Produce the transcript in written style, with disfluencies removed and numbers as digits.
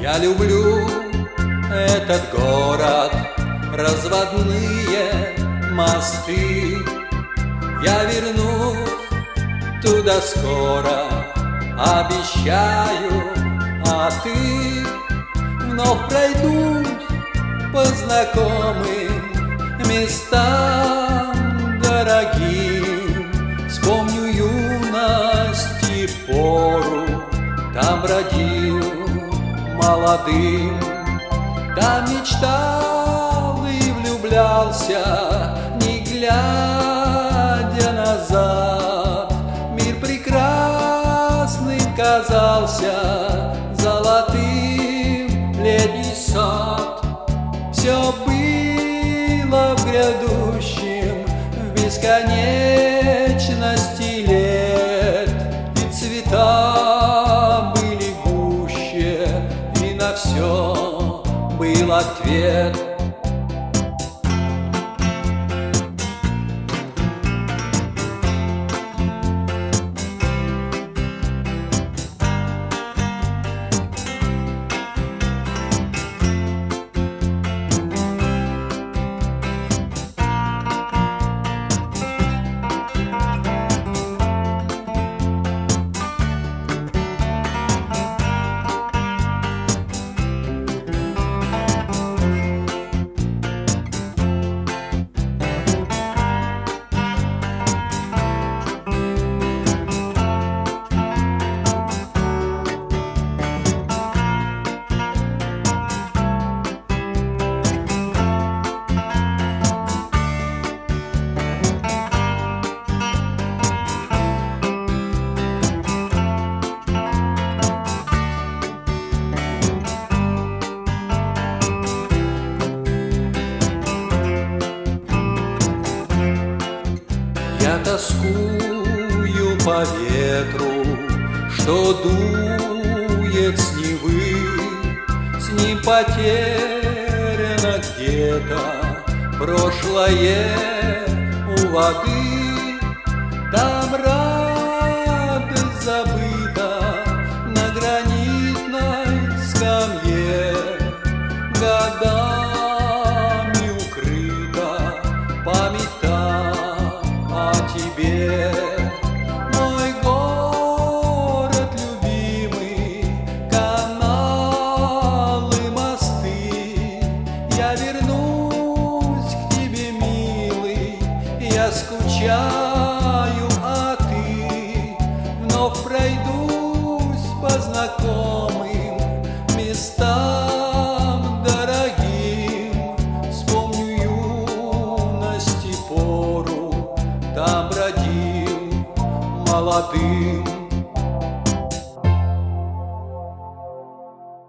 Я люблю этот город, разводные мосты. Я вернусь туда скоро, обещаю, а ты вновь пройдусь по знакомым местам дорогим. Вспомню юность и пору, там бродил молодым, там мечтал и влюблялся, не глядя назад. Мир прекрасным казался, золотым летний сад. Все было в грядущем, в бесконечности лет, и цвета были гуще, и на все был ответ. Я тоскую по ветру, что дует с Невы. С ним потеряно где-то прошлое у воды. Там радость забыта на гранитной скамье, годами укрыта память о тебе. Мой город любимый, каналы, мосты. Я вернусь к тебе, милый, я скучаю, а ты вновь пройдусь по знакомым местам дорогим. Вспомню юность и пору, там бродил молодым.